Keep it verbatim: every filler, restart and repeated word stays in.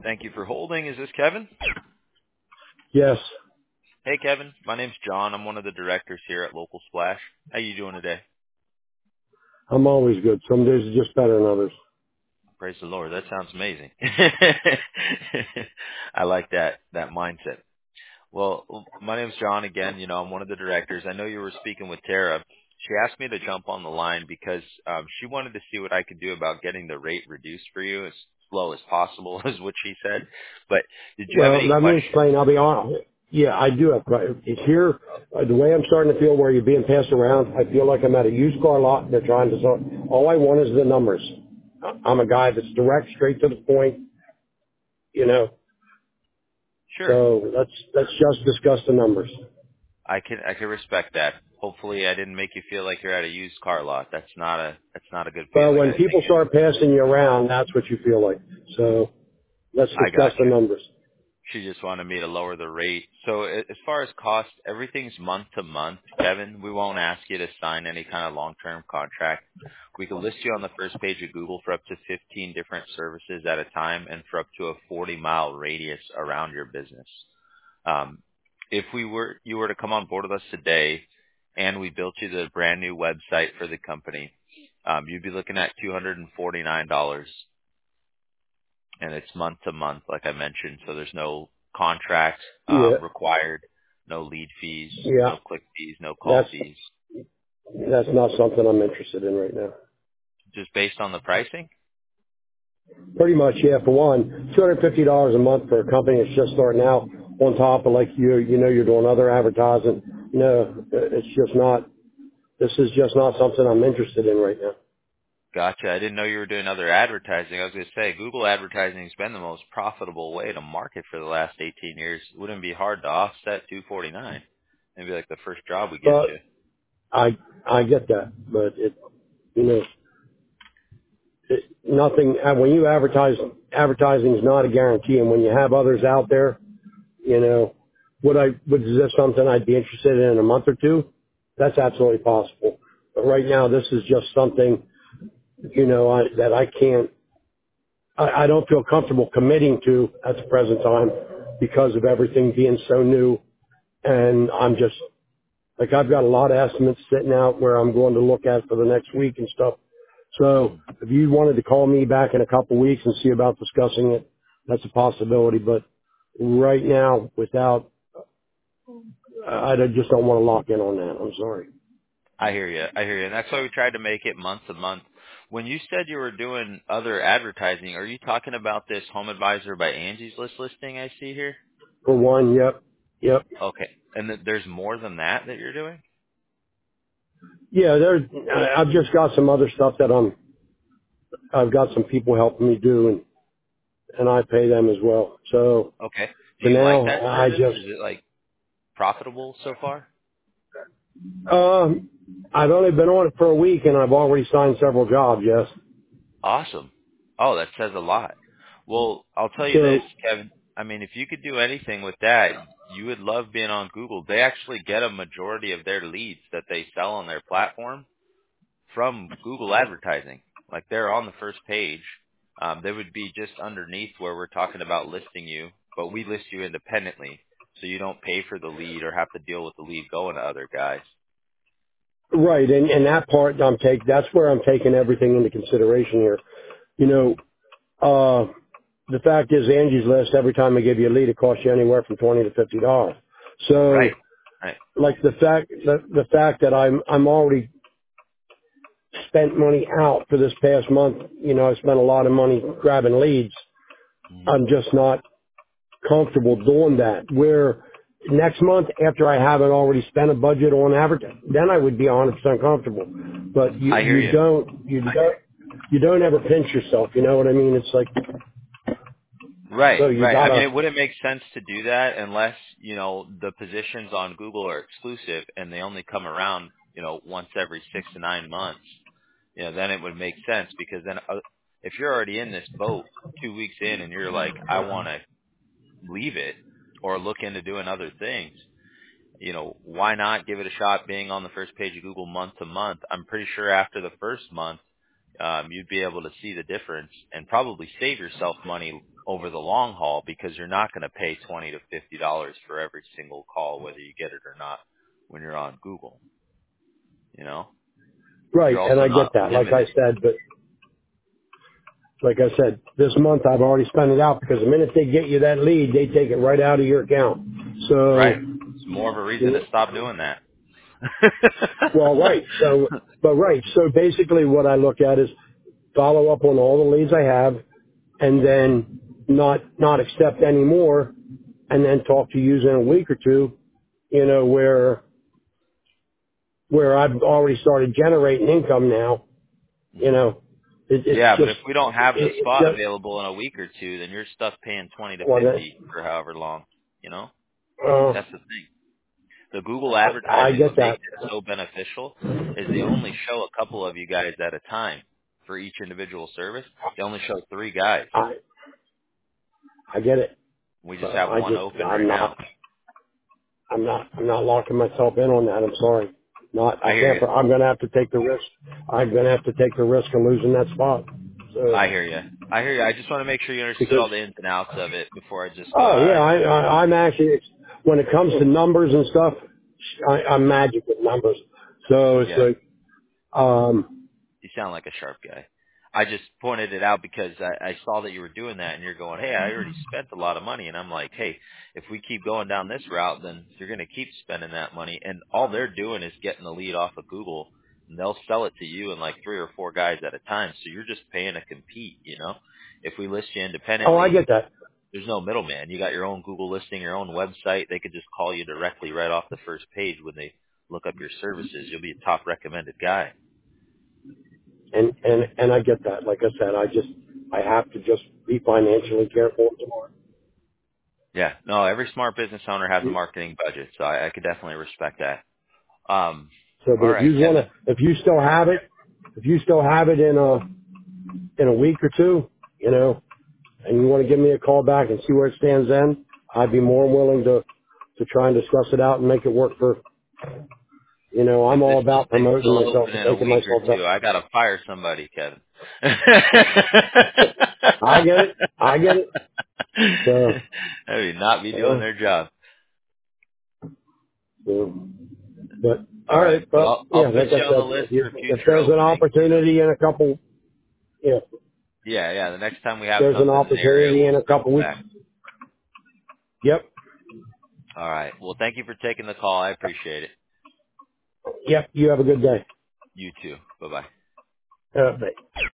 Thank you for holding. Is this Kevin? Yes, Hey, Kevin. My name's John. I'm one of the directors here at Local Splash. How you doing today? I'm always good. Some days are just better than others. Praise the Lord. That sounds amazing. I like that that mindset. Well, my name's John again. You know, I'm one of the directors. I know you were speaking with Tara. She asked me to jump on the line because um, she wanted to see what I could do about getting the rate reduced for you as slow as possible, is what she said. But did you have Well, any let me questions? explain. I'll be honest. Yeah, I do have questions. It's here. Uh, the way I'm starting to feel where you're being passed around, I feel like I'm at a used car lot and they're trying to sell. All I want is the numbers. I- I'm a guy that's direct, straight to the point, you know. Sure. So let's let's just discuss the numbers. I can I can respect that. Hopefully, I didn't make you feel like you're at a used car lot. That's not a that's not a good Well, feeling. when I think. people start passing you around, that's what you feel like. So let's I discuss the gotcha. numbers. She just wanted me to lower the rate. So a- as far as cost, everything's month to month. Kevin, we won't ask you to sign any kind of long-term contract. We can list you on the first page of Google for up to fifteen different services at a time and for up to a forty mile radius around your business. Um, if we were you were to come on board with us today and we built you the brand new website for the company, um, you'd be looking at two hundred forty-nine dollars, and it's month to month, like I mentioned. So there's no contract Yeah, um, required, no lead fees, yeah. no click fees, no call That's fees, that's not something I'm interested in right now. just based on the pricing. Pretty much, yeah. For one, two hundred fifty dollars a month for a company that's just starting out. On top of like you, you know, you're doing other advertising. No, it's just not. This is just not something I'm interested in right now. Gotcha. I didn't know you were doing other advertising. I was going to say, Google advertising has been the most profitable way to market for the last eighteen years. It wouldn't be hard to offset two forty-nine. Maybe like the first job we get But you. I, I get that. But it, you know, it, nothing. uh, When you advertise, advertising is not a guarantee. And when you have others out there, you know, would I? Would is this something I'd be interested in in a month or two? That's absolutely possible. But right now, this is just something, you know, I, that I can't. I, I don't feel comfortable committing to at the present time because of everything being so new. And I'm just, like, I've got a lot of estimates sitting out where I'm going to look at for the next week and stuff. So Mhm. if you wanted to call me back in a couple weeks and see about discussing it, that's a possibility. But right now, without, I I just don't want to lock in on that. I'm sorry. I hear you. I hear you. And that's why we tried to make it month to month. When you said you were doing other advertising, are you talking about this Home Advisor by Angie's List listing I see here? For one, yep, yep. Okay. And th- there's more than that that you're doing? Yeah, there, I- I've just got some other stuff that I'm, I've got some people helping me do, and and I pay them as well. So Okay. Do for you like now, that I service? just, Is it like profitable so far? um, I've only been on it for a week and I've already signed several jobs. Yes. Awesome. Oh, that says a lot. Well, I'll tell you So this, Kevin. I mean, if you could do anything with that, you would love being on Google. They actually get a majority of their leads that they sell on their platform from Google advertising. Like they're on the first page. Um, they would be just underneath where we're talking about listing you, but we list you independently. So you don't pay for the lead or have to deal with the lead going to other guys. right, and and that part I'm take. That's where I'm taking everything into consideration here. You know, uh, the fact is, Angie's List. Every time I give you a lead, it costs you anywhere from twenty to fifty dollars. Right. So, Right. like the fact the the fact that I'm I'm already spent money out for this past month. You know, I spent a lot of money grabbing leads. Mhm. I'm just not comfortable doing that. Where next month, after I haven't already spent a budget on advertising, then I would be one hundred percent comfortable. But you, I hear you you. don't, you don't, you don't ever pinch yourself. You know what I mean? It's like, Right, so you right. I mean, gotta, it wouldn't make sense to do that unless, you know, the positions on Google are exclusive and they only come around, you know, once every six to nine months. You know, then it would make sense because then uh, if you're already in this boat two weeks in and you're like, I want to leave it or look into doing other things, you know, why not give it a shot being on the first page of Google month to month? I'm pretty sure after the first month, um, you'd be able to see the difference and probably save yourself money over the long haul because you're not going to pay twenty to fifty dollars for every single call, whether you get it or not, when you're on Google. You know, Right, you're and also I not get that. Like I limited. said, but like I said, this month I've already spent it out because the minute they get you that lead, they take it right out of your account. Right. So, It's more of a reason you to know, stop doing that. well, right. So, but right. So basically, what I look at is follow up on all the leads I have, and then not not accept any more, and then talk to you in a week or two. You know, where where I've already started generating income now. You know, it, it's Yeah, but just if we don't it, have the it's spot just available in a week or two, then you're stuck paying twenty to well, that, fifty for however long. You know, uh, that's the thing. The Google I, I advertising, get what makes that. it so beneficial is they only show a couple of you guys at a time for each individual service. They only show three guys. I I get it. We just But have I one just open I'm right now. not I'm not I'm not locking myself in on that. I'm sorry. Not I I hear can't. you. I'm gonna have to take the risk. I'm gonna have to take the risk of losing that spot. So I hear you. I hear you. I just want to make sure you understood because all the ins and outs of it before I just go, oh all yeah, right. I, I I'm actually when it comes to numbers and stuff, I, I'm magic with numbers. So it's Yeah. like um You sound like a sharp guy. I just pointed it out because I, I saw that you were doing that and you're going, hey, I already spent a lot of money. And I'm like, hey, if we keep going down this route, then you're going to keep spending that money. And all they're doing is getting the lead off of Google and they'll sell it to you and like three or four guys at a time. So you're just paying to compete, you know? If we list you oh I independently, get that. there's no middleman. You got your own Google listing, your own website. They could just call you directly right off the first page when they look up your services. You'll be a top recommended guy. And and and I get that. Like I said, I just I have to just be financially careful. Yeah, no, every smart business owner has a marketing budget, so I, I could definitely respect that. Um, So, but all if right, you want Kevin. to, if you still have it, if you still have it in a in a week or two, you know, and you want to give me a call back and see where it stands then, I'd be more than willing to to try and discuss it out and make it work for. You know, If I'm this all this about thing's promoting still myself open and in a making week or myself two, better. I gotta fire somebody, Kevin. I get it. I get it. So, I mean, not be doing uh, their job. so but All all right, right, but but I'll yeah, I'll put like I you on the said, list if, you, for if future there's an openings. opportunity in a couple, yeah, Yeah, yeah. The next time we if have there's an something in the area, opportunity we'll in a couple circle weeks, back. yep, All right. Well, thank you for taking the call. I appreciate it. yep. You have a good day. You too. Bye bye. Uh, bye.